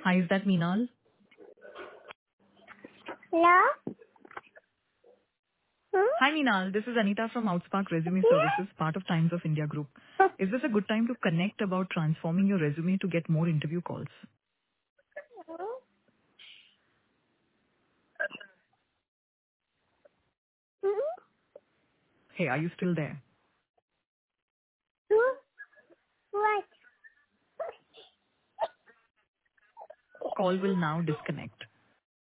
Hi, is that Meenal? Hello? Hi, Meenal. This is Anita from Outspark Resume Services, part of Times of India Group. Is this a good time to connect about transforming your resume to get more interview calls? Hey, are you still there? What? Call will now disconnect.